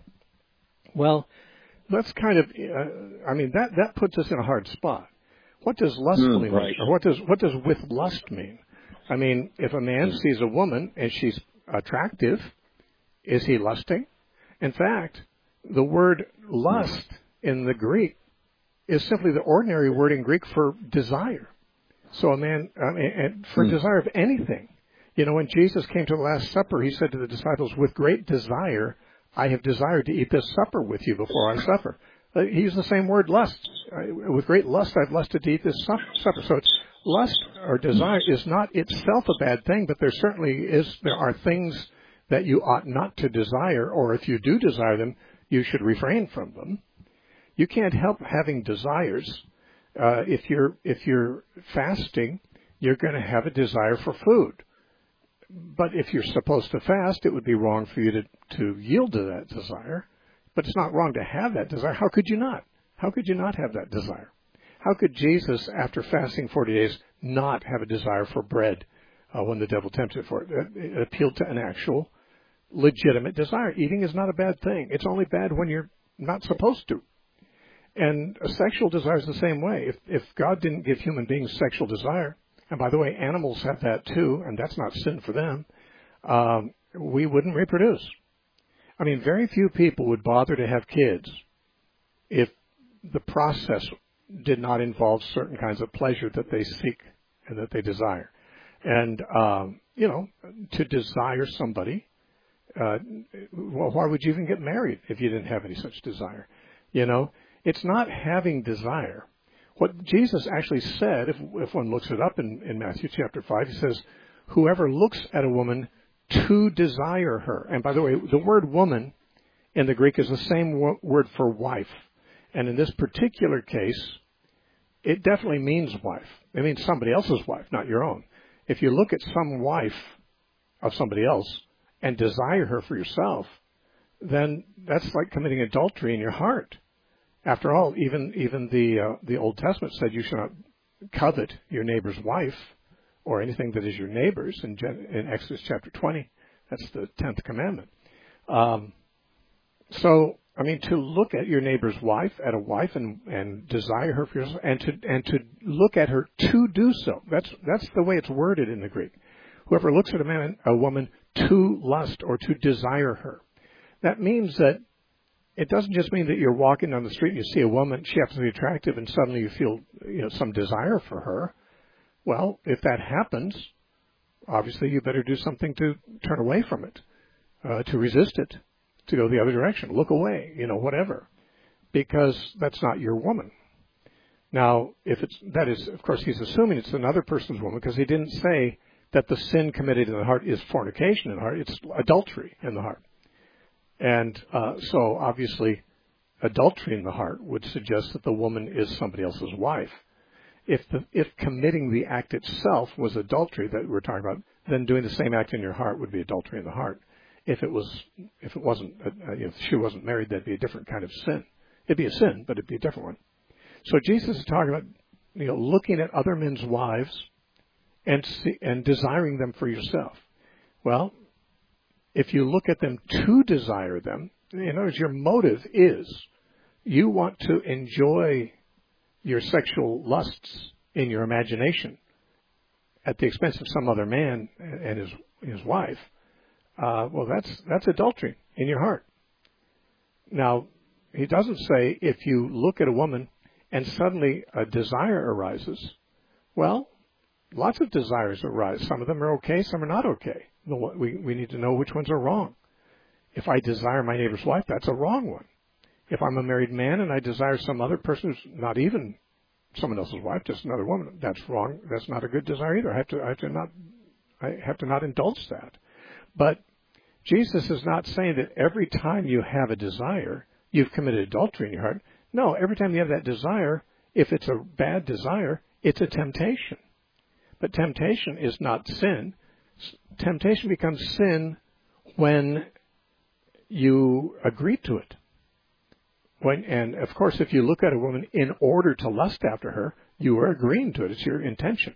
Well, that's kind of, uh, I mean, that, that puts us in a hard spot. What does lustfully mm, right. mean? Or what does what does with lust mean? I mean, if a man mm. sees a woman and she's attractive, is he lusting? In fact, the word lust in the Greek is simply the ordinary word in Greek for desire. So a man, I mean, for mm. desire of anything. You know, when Jesus came to the Last Supper, he said to the disciples, with great desire, I have desired to eat this supper with you before I suffer. Uh, he used the same word, lust. Uh, with great lust I've lusted to eat this supper. So it's lust or desire is not itself a bad thing, but there certainly is, there are things that you ought not to desire, or if you do desire them, you should refrain from them. You can't help having desires. Uh, if you're if you're fasting, you're going to have a desire for food. But if you're supposed to fast, it would be wrong for you to, to yield to that desire. But it's not wrong to have that desire. How could you not? How could you not have that desire? How could Jesus, after fasting forty days, not have a desire for bread uh, when the devil tempted for it? It appealed to an actual, legitimate desire. Eating is not a bad thing. It's only bad when you're not supposed to. And a sexual desire is the same way. If, if God didn't give human beings sexual desire, and by the way, animals have that too, and that's not sin for them, um, we wouldn't reproduce. I mean, very few people would bother to have kids if the process did not involve certain kinds of pleasure that they seek and that they desire. And, um, you know, to desire somebody, uh, well, why would you even get married if you didn't have any such desire? You know, it's not having desire. What Jesus actually said, if, if one looks it up in, in Matthew chapter five, he says, whoever looks at a woman to desire her. And by the way, the word woman in the Greek is the same wo- word for wife. And in this particular case, it definitely means wife. It means somebody else's wife, not your own. If you look at some wife of somebody else and desire her for yourself, then that's like committing adultery in your heart. After all, even even the uh, the Old Testament said you should not covet your neighbor's wife or anything that is your neighbor's in, Gen- in Exodus chapter twenty. That's the tenth commandment. Um, so, I mean, to look at your neighbor's wife, at a wife, and, and desire her for yourself, and to and to look at her to do so. That's that's the way it's worded in the Greek. Whoever looks at a man, a woman to lust or to desire her. That means that it doesn't just mean that you're walking down the street and you see a woman, she happens to be attractive, and suddenly you feel, you know, some desire for her. Well, if that happens, obviously you better do something to turn away from it, uh, to resist it, to go the other direction, look away, you know, whatever, because that's not your woman. Now, if it's, that is, of course, he's assuming it's another person's woman, because he didn't say that the sin committed in the heart is fornication in the heart, it's adultery in the heart. And uh, so, obviously, adultery in the heart would suggest that the woman is somebody else's wife. If the, if committing the act itself was adultery that we're talking about, then doing the same act in your heart would be adultery in the heart. If it was, if it wasn't, uh, if she wasn't married, that'd be a different kind of sin. It'd be a sin, but it'd be a different one. So Jesus is talking about, you know, looking at other men's wives and see, and desiring them for yourself. Well, if you look at them to desire them, in other words, your motive is you want to enjoy your sexual lusts in your imagination at the expense of some other man and his his wife. Uh, well, that's that's adultery in your heart. Now, he doesn't say if you look at a woman and suddenly a desire arises. Well, lots of desires arise. Some of them are okay, some are not okay. We, we need to know which ones are wrong. If I desire my neighbor's wife, that's a wrong one. If I'm a married man and I desire some other person who's not even someone else's wife, just another woman, that's wrong. That's not a good desire either. I have to, I have to not, I have to not indulge that. But Jesus is not saying that every time you have a desire, you've committed adultery in your heart. No, every time you have that desire, if it's a bad desire, it's a temptation. But temptation is not sin. Temptation becomes sin when you agree to it. When, and, of course, if you look at a woman in order to lust after her, you are agreeing to it. It's your intention.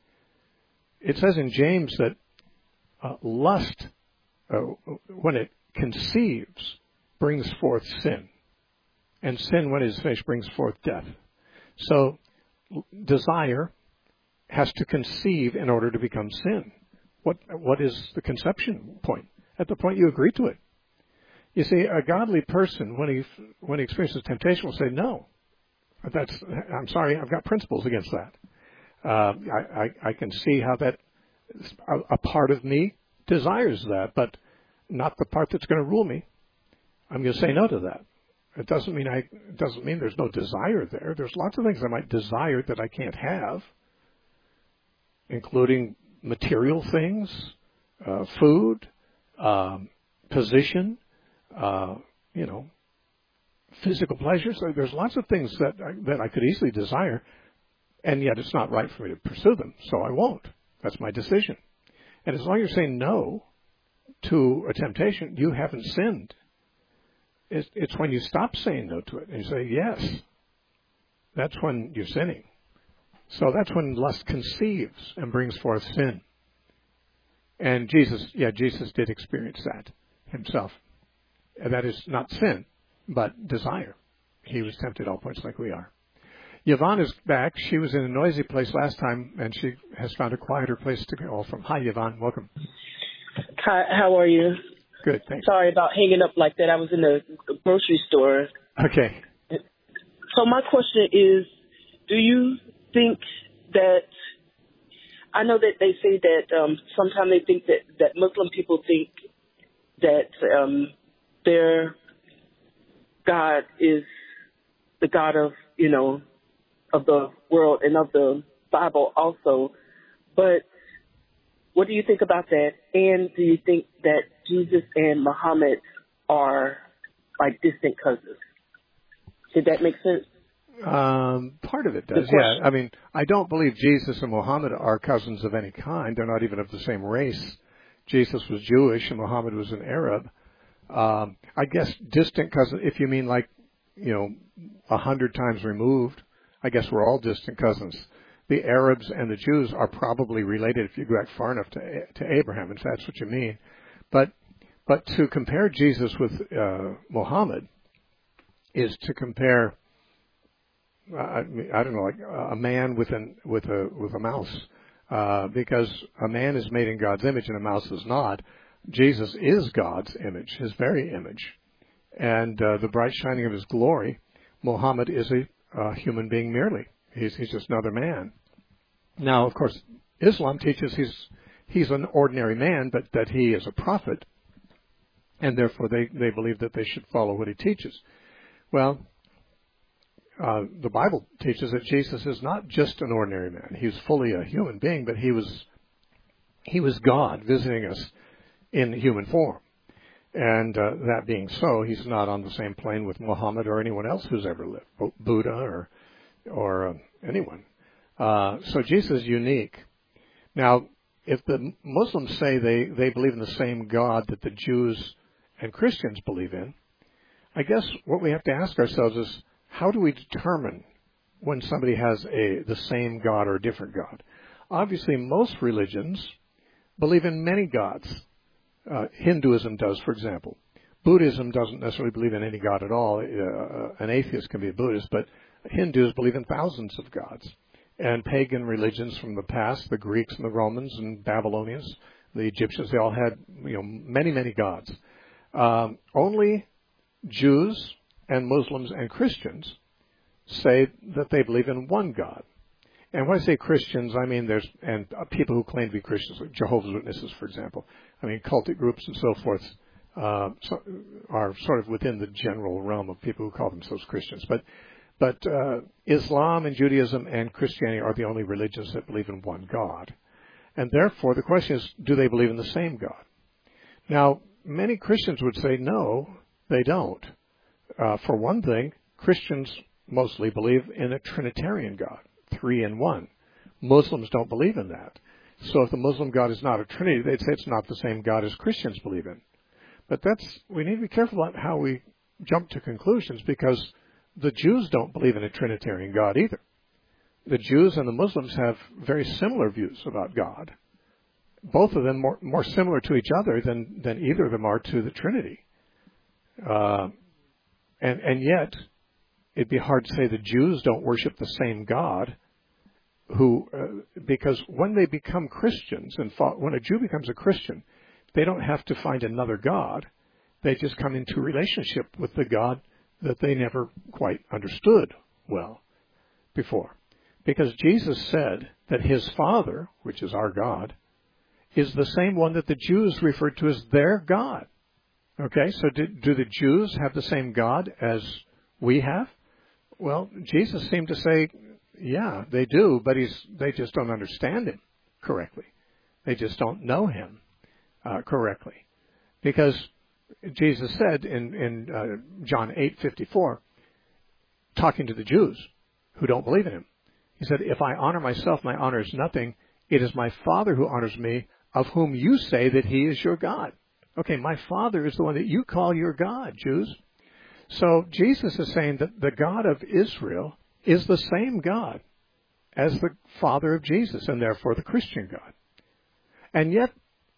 It says in James that uh, lust, uh, when it conceives, brings forth sin. And sin, when it is finished, brings forth death. So desire has to conceive in order to become sin. What what is the conception point? At the point you agree to it. You see, a godly person, when he when he experiences temptation, will say, "No, that's I'm sorry, I've got principles against that. Uh, I, I I can see how that a, a part of me desires that, but not the part that's going to rule me. I'm going to say no to that. It doesn't mean I. It doesn't mean there's no desire there. There's lots of things I might desire that I can't have, including material things, uh, food, um, position, uh, you know, physical pleasures. There's lots of things that I, that I could easily desire, and yet it's not right for me to pursue them, so I won't. That's my decision. And as long as you're saying no to a temptation, you haven't sinned. It's, it's when you stop saying no to it and you say yes, that's when you're sinning. So that's when lust conceives and brings forth sin. And Jesus, yeah, Jesus did experience that himself. And that is not sin, but desire. He was tempted at all points like we are. Yvonne is back. She was in a noisy place last time, and she has found a quieter place to go from. Hi, Yvonne. Welcome. Hi, how are you? Good, thanks. Sorry about hanging up like that. I was in the grocery store. Okay. So my question is, do you think that, I know that they say that um, sometimes they think that, that Muslim people think that um, their God is the God of, you know, of the world and of the Bible also. But what do you think about that? And do you think that Jesus and Muhammad are like distant cousins? Did that make sense? Um, part of it does, yeah. I mean, I don't believe Jesus and Muhammad are cousins of any kind. They're not even of the same race. Jesus was Jewish and Muhammad was an Arab. Um, I guess distant cousin, if you mean like, you know, a hundred times removed, I guess we're all distant cousins. The Arabs and the Jews are probably related if you go back far enough to to Abraham, if that's what you mean. But but to compare Jesus with uh, Muhammad is to compare, uh, I, I don't know, like a man with an with a with a mouse, uh, because a man is made in God's image and a mouse is not. Jesus is God's image, His very image, and uh, the bright shining of His glory. Muhammad is a uh, human being merely. He's he's just another man. Now, of course, Islam teaches he's he's an ordinary man, but that he is a prophet, and therefore they, they believe that they should follow what he teaches. Well, uh, the Bible teaches that Jesus is not just an ordinary man. He's fully a human being, but he was he was God visiting us in human form. And uh, that being so, he's not on the same plane with Muhammad or anyone else who's ever lived, Buddha or or uh, anyone. Uh, so Jesus is unique. Now, if the Muslims say they, they believe in the same God that the Jews and Christians believe in, I guess what we have to ask ourselves is, how do we determine when somebody has a the same God or a different God? Obviously, most religions believe in many gods. Uh, Hinduism does, for example. Buddhism doesn't necessarily believe in any God at all. Uh, an atheist can be a Buddhist, but Hindus believe in thousands of gods. And pagan religions from the past, the Greeks and the Romans and Babylonians, the Egyptians, they all had, you know, many, many gods. Um, only Jews and Muslims and Christians say that they believe in one God. And when I say Christians, I mean there's and people who claim to be Christians, like Jehovah's Witnesses, for example. I mean, cultic groups and so forth uh, so, are sort of within the general realm of people who call themselves Christians. But But uh, Islam and Judaism and Christianity are the only religions that believe in one God. And therefore, the question is, do they believe in the same God? Now, many Christians would say, no, they don't. Uh, for one thing, Christians mostly believe in a Trinitarian God, three in one. Muslims don't believe in that. So if the Muslim God is not a Trinity, they'd say it's not the same God as Christians believe in. But that's we need to be careful about how we jump to conclusions, because the Jews don't believe in a Trinitarian God either. The Jews and the Muslims have very similar views about God. Both of them more, more similar to each other than, than either of them are to the Trinity. Uh, and, and yet, it'd be hard to say the Jews don't worship the same God, who, uh, because when they become Christians, and fo- when a Jew becomes a Christian, they don't have to find another God. They just come into relationship with the God that they never quite understood well before. Because Jesus said that His Father, which is our God, is the same one that the Jews referred to as their God. Okay, so do, do the Jews have the same God as we have? Well, Jesus seemed to say, yeah, they do, but he's they just don't understand him correctly. They just don't know him uh, correctly. Because Jesus said in, in uh, John eight fifty-four, talking to the Jews who don't believe in him, he said, if I honor myself, my honor is nothing. It is my Father who honors me, of whom you say that he is your God. Okay, my Father is the one that you call your God, Jews. So Jesus is saying that the God of Israel is the same God as the Father of Jesus, and therefore the Christian God. And yet,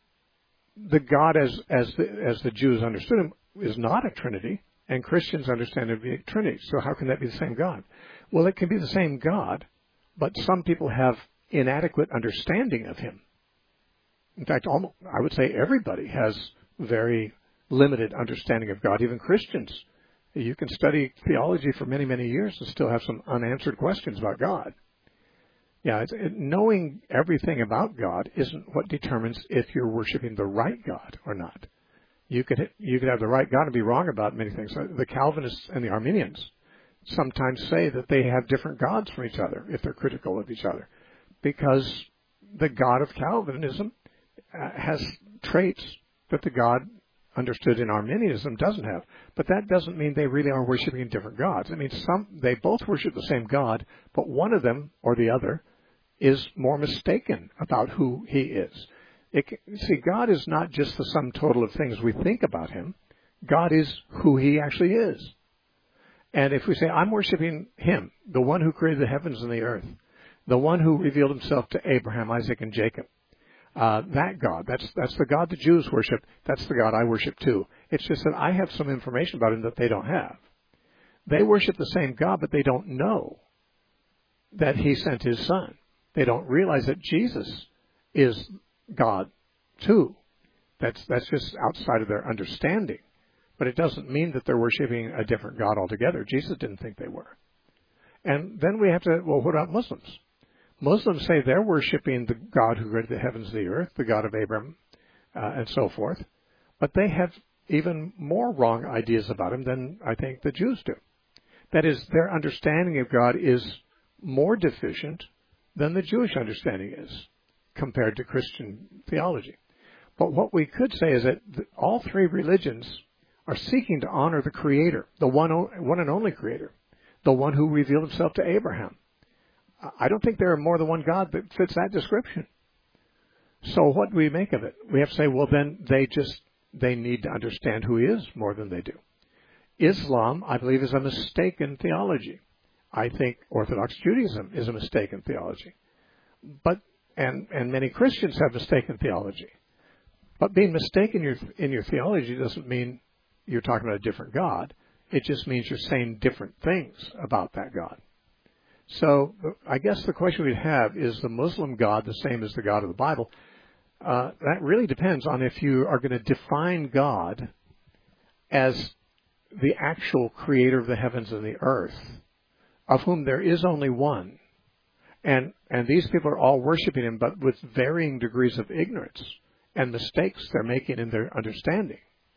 the God as as the, as the Jews understood him is not a Trinity, and Christians understand it to be a Trinity. So how can that be the same God? Well, it can be the same God, but some people have inadequate understanding of him. In fact, almost, I would say everybody has very limited understanding of God, even Christians. You can study theology for many, many years and still have some unanswered questions about God. Yeah, it's, it, knowing everything about God isn't what determines if you're worshiping the right God or not. You could you could have the right God and be wrong about many things. The Calvinists and the Arminians sometimes say that they have different gods from each other if they're critical of each other, because the God of Calvinism uh, has traits that the God understood in Arminianism doesn't have. But that doesn't mean they really are worshiping different gods. I mean, some they both worship the same God, but one of them or the other is more mistaken about who he is. It, see, God is not just the sum total of things we think about him. God is who he actually is. And if we say, I'm worshiping him, the one who created the heavens and the earth, the one who revealed himself to Abraham, Isaac, and Jacob, uh, that God, that's that's the God the Jews worship, that's the God I worship too. It's just that I have some information about him that they don't have. They worship the same God, but they don't know that he sent his son. They don't realize that Jesus is God too. That's that's just outside of their understanding. But it doesn't mean that they're worshiping a different God altogether. Jesus didn't think they were. And then we have to, well, what about Muslims? Muslims say they're worshiping the God who created the heavens and the earth, the God of Abraham, uh, and so forth. But they have even more wrong ideas about him than I think the Jews do. That is, their understanding of God is more deficient than the Jewish understanding is compared to Christian theology. But what we could say is that all three religions are seeking to honor the Creator, the one, one and only Creator, the one who revealed himself to Abraham. I don't think there are more than one God that fits that description. So what do we make of it? We have to say, well, then they just, they need to understand who he is more than they do. Islam, I believe, is a mistaken theology. I think Orthodox Judaism is a mistaken theology. But, and, and many Christians have mistaken theology. But being mistaken in your, in your theology doesn't mean you're talking about a different God. It just means you're saying different things about that God. So I guess the question we'd have, is the Muslim God the same as the God of the Bible? Uh, that really depends on if you are going to define God as the actual creator of the heavens and the earth, of whom there is only one. And, and these people are all worshiping him, but with varying degrees of ignorance and mistakes they're making in their understanding.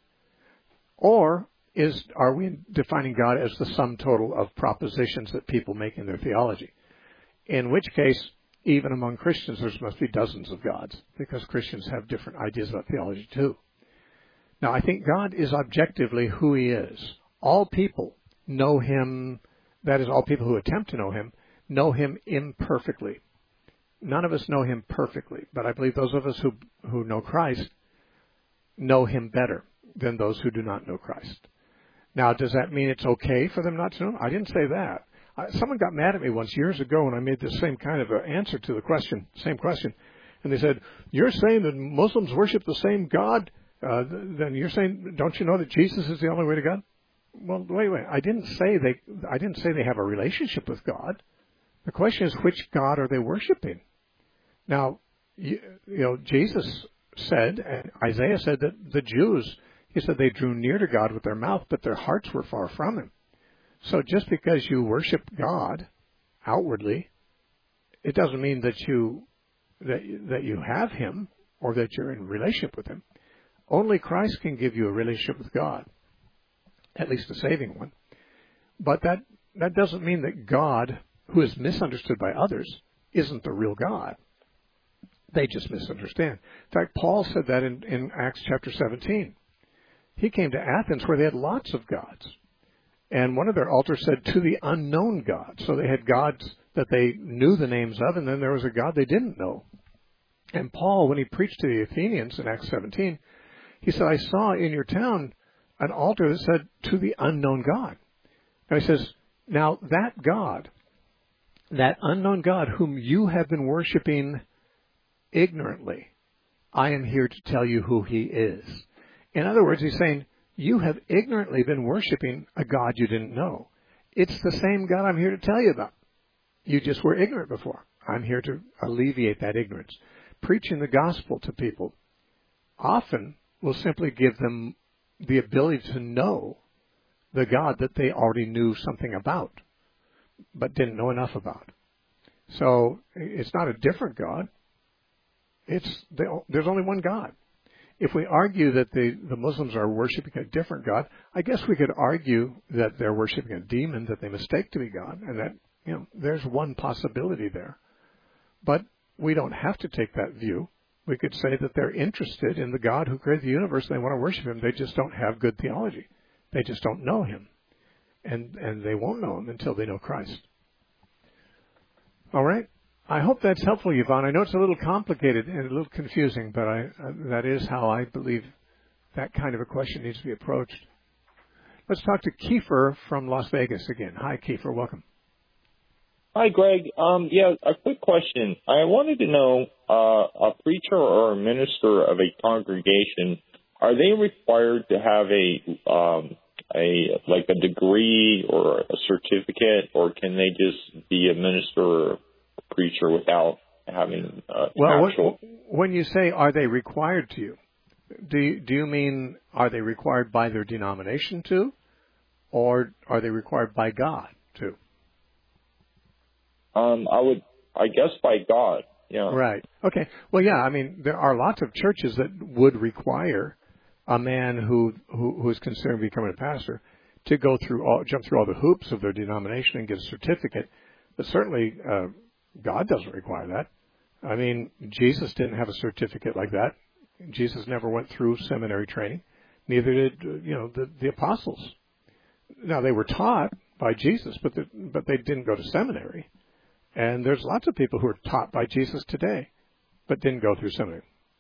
Or is are we defining God as the sum total of propositions that people make in their theology? In which case, even among Christians, there must be dozens of gods, because Christians have different ideas about theology too. Now, I think God is objectively who he is. All people know him, that is, all people who attempt to know him, know him imperfectly. None of us know him perfectly, but I believe those of us who, who know Christ know him better than those who do not know Christ. Now, does that mean it's okay for them not to know? I didn't say that. I, someone got mad at me once years ago when I made the same kind of an answer to the question, same question. And they said, you're saying that Muslims worship the same God? Uh, then you're saying, don't you know that Jesus is the only way to God? Well, wait, wait. I didn't say they, I didn't say they have a relationship with God. The question is, which God are they worshiping? Now, you, you know, Jesus said, and Isaiah said that the Jews, he said they drew near to God with their mouth, but their hearts were far from him. So just because you worship God outwardly, it doesn't mean that you that that you have him or that you're in relationship with him. Only Christ can give you a relationship with God, at least a saving one. But that, that doesn't mean that God, who is misunderstood by others, isn't the real God. They just misunderstand. In fact, Paul said that in, in Acts chapter seventeen. He came to Athens where they had lots of gods. And one of their altars said, to the unknown God. So they had gods that they knew the names of, and then there was a God they didn't know. And Paul, when he preached to the Athenians in Acts seventeen, he said, I saw in your town an altar that said, to the unknown God. And he says, now that God, that unknown God whom you have been worshiping ignorantly, I am here to tell you who he is. In other words, he's saying, you have ignorantly been worshiping a God you didn't know. It's the same God I'm here to tell you about. You just were ignorant before. I'm here to alleviate that ignorance. Preaching the gospel to people often will simply give them the ability to know the God that they already knew something about, but didn't know enough about. So it's not a different God. It's there's only one God. If we argue that the, the Muslims are worshiping a different God, I guess we could argue that they're worshiping a demon that they mistake to be God, and that, you know, there's one possibility there. But we don't have to take that view. We could say that they're interested in the God who created the universe and they want to worship him. They just don't have good theology. They just don't know him. And and they won't know him until they know Christ. All right? I hope that's helpful, Yvonne. I know it's a little complicated and a little confusing, but I, uh, that is how I believe that kind of a question needs to be approached. Let's talk to Kiefer from Las Vegas again. Hi, Kiefer. Welcome. Hi, Greg. Um, yeah, a quick question. I wanted to know, uh, a preacher or a minister of a congregation, are they required to have a, um, a, like a degree or a certificate, or can they just be a minister or a preacher without having uh, well, actual... Well, when you say, are they required to you, do you, do you mean, are they required by their denomination to, or are they required by God to? Um, I would, I guess by God, yeah. Right. Okay. Well, yeah, I mean, there are lots of churches that would require a man who, who, who is considering becoming a pastor to go through all, jump through all the hoops of their denomination and get a certificate. But certainly, uh, God doesn't require that. I mean, Jesus didn't have a certificate like that. Jesus never went through seminary training. Neither did, you know, the, the apostles. Now, they were taught by Jesus, but the, but they didn't go to seminary. And there's lots of people who are taught by Jesus today, but didn't go through seminary.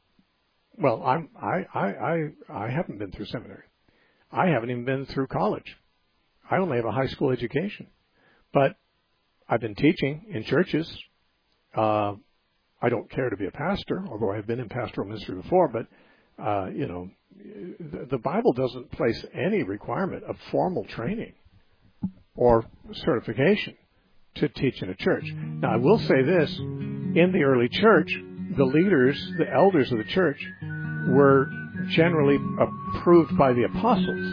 Well, I'm, I, I, I, I haven't been through seminary. I haven't even been through college. I only have a high school education. But I've been teaching in churches. Uh, I don't care to be a pastor, although I've been in pastoral ministry before, but, uh, you know, the, the Bible doesn't place any requirement of formal training or certification to teach in a church. Now, I will say this. In the early church, the leaders, the elders of the church, were generally approved by the apostles.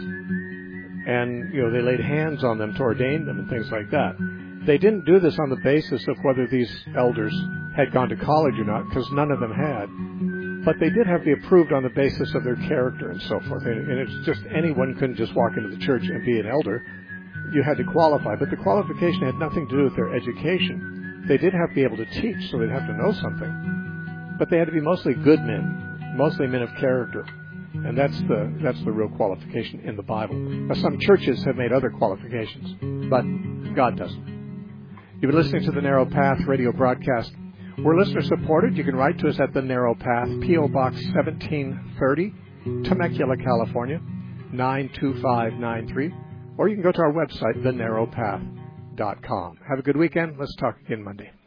And, you know, they laid hands on them to ordain them and things like that. They didn't do this on the basis of whether these elders had gone to college or not, because none of them had. But they did have the approved on the basis of their character and so forth. And it's just anyone couldn't just walk into the church and be an elder. You had to qualify, but the qualification had nothing to do with their education. They did have to be able to teach, so they'd have to know something. But they had to be mostly good men, mostly men of character. And that's the that's the real qualification in the Bible. Now, some churches have made other qualifications, but God doesn't. You've been listening to the Narrow Path radio broadcast. We're listener-supported. You can write to us at The Narrow Path, P O. Box seventeen thirty, Temecula, California, nine two five nine three. Or you can go to our website, the narrow path dot com. Have a good weekend. Let's talk again Monday.